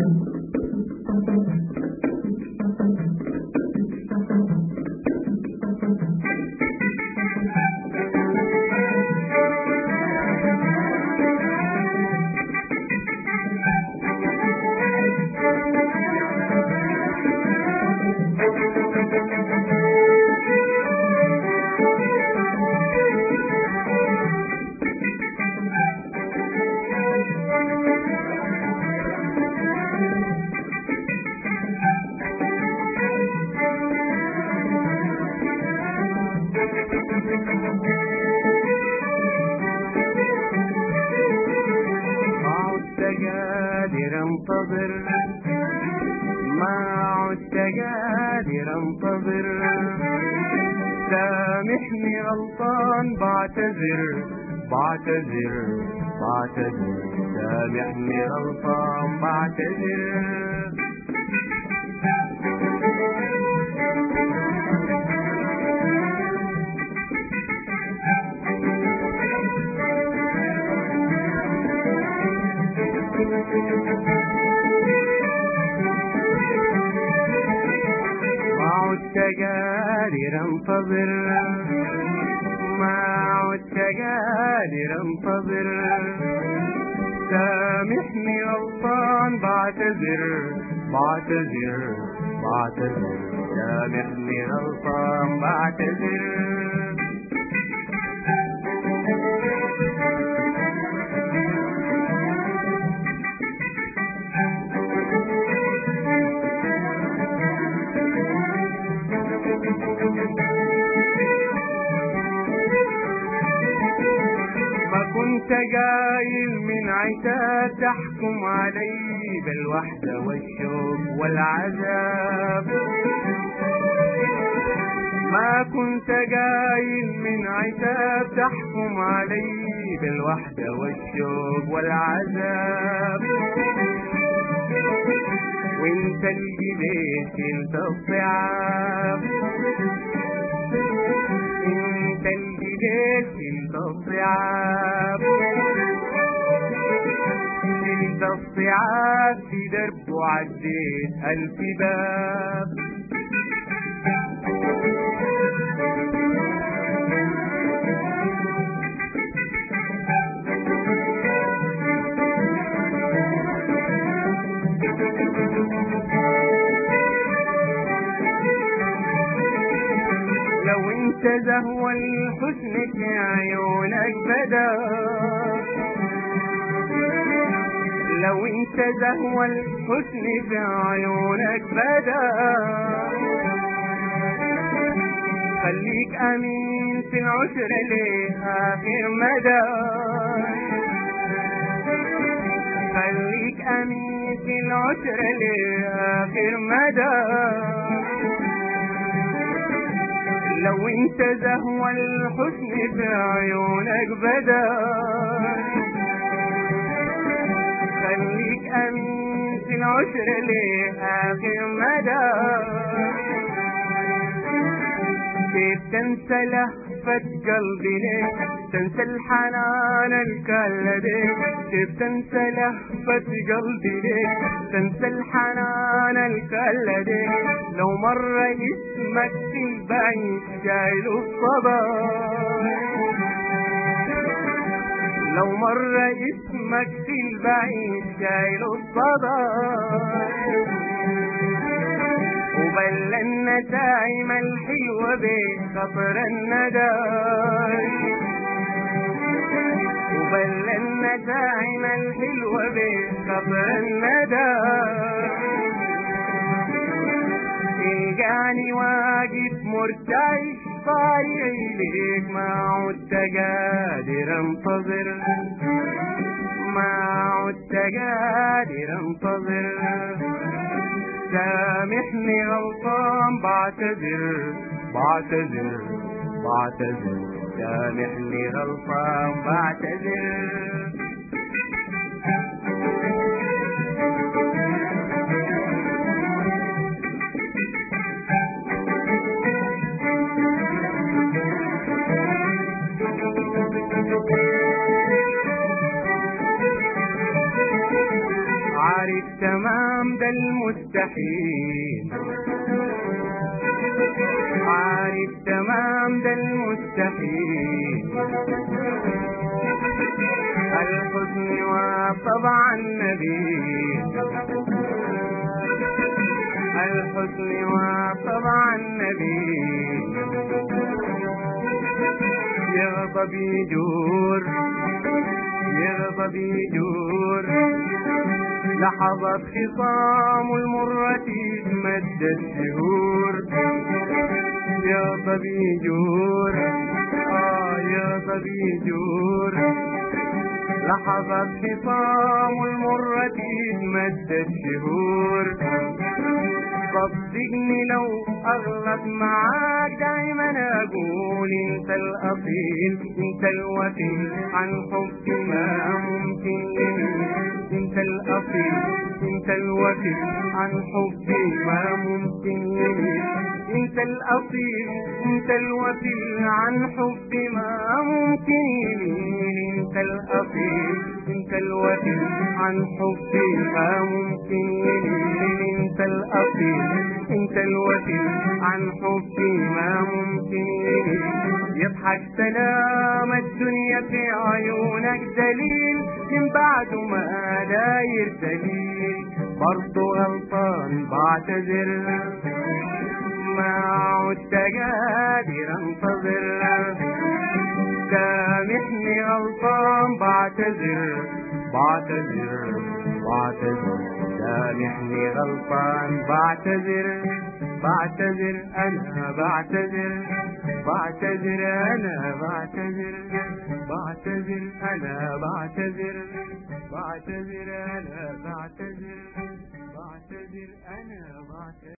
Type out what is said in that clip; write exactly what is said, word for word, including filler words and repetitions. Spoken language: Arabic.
انتظر، ما عدت قادر انتظر، سامحني غلطان بعتذر بعتذر بعتذر، سامحني غلطان بعتذر. ما عدت قادر انتظر، ما عدت قادر انتظر، سامحني غلطان بعتذر بعتذر بعتذر، سامحني غلطان بعتذر. ما كنت قايل من عتاب تحكم علي بالوحدة والشوق والعذاب، ما كنت قايل من عتاب تحكم علي بالوحدة والشوق والعذاب، وانت اللي ليش شلت الصعاب، انت اللي ليش شلت الصعاب، شلت الصعاب في درب وعديت ألف باب. لو انت زهوى الحسن في عيونك بدا، لو انت زهوى الحسن في عيونك بدا، خليك امين في العشر لآخر مدى، خليك امين في العشر لآخر مدى. لو انت زهوى الحسن في عيونك بدا، خليك امين في العشر لآخر مدى. كيف تنسى لهفة قلبي ليه، تنسى الحنان الكالدي، كيف تنسى لهفة قلبي ليه، تنسى الحنان الكالدي. لو مر اسمك في البعيد شايل الصدى، لو مر اسمك في البعيد شايل الصدى، وبل النسايم الحلوة بخطر الندى، وبل النسايم الحلوة بخطر الندى. تلقاني واقف مرتعش طالعي ليك، ما عدت قادر انتظر، ما عدت قادر انتظر، سامحني غلطان بعتذر بعتذر بعتذر، سامحني غلطان بعتذر. عارف تمام تمام ده المستحيل، عارف تمام ده المستحيل. الحزن والطبع النبيل، الحزن والطبع النبيل. يغضب يجور، يغضب يجور، لحظت خصام المرة مد الشهور. يغضب يجور، آه يغضب يجور، لحظت خصام المرة مد الشهور. صدقني لو أغلط معاك دايما أقول انت الأصيل، انت الوكيل عن حب ما ممكن يميل. انت الأصيل، انت الوكيل عن حب ما ممكن يميل. انت الأصيل، انت الوكيل عن حب ما ممكن يميل. انت الأصيل، انت الوكيل عن حب ما ممكن يميل. انت الأصيل، انت الوكيل عن حبي ما ممكن يميل. يضحك سلام الدنيا في عيونك دليل، من بعد ما داير دليل. برضو غلطان بعتذر، ما عدت قادر انتظر. سامحني غلطان بعتذر، بعتذر بعتذر. سامحني غلطان بعتذر، بعتذر أنا بعتذر، بعتذر أنا بعتذر، بعتذر أنا بعتذر، بعتذر أنا بعتذر، بعتذر أنا بعتذر.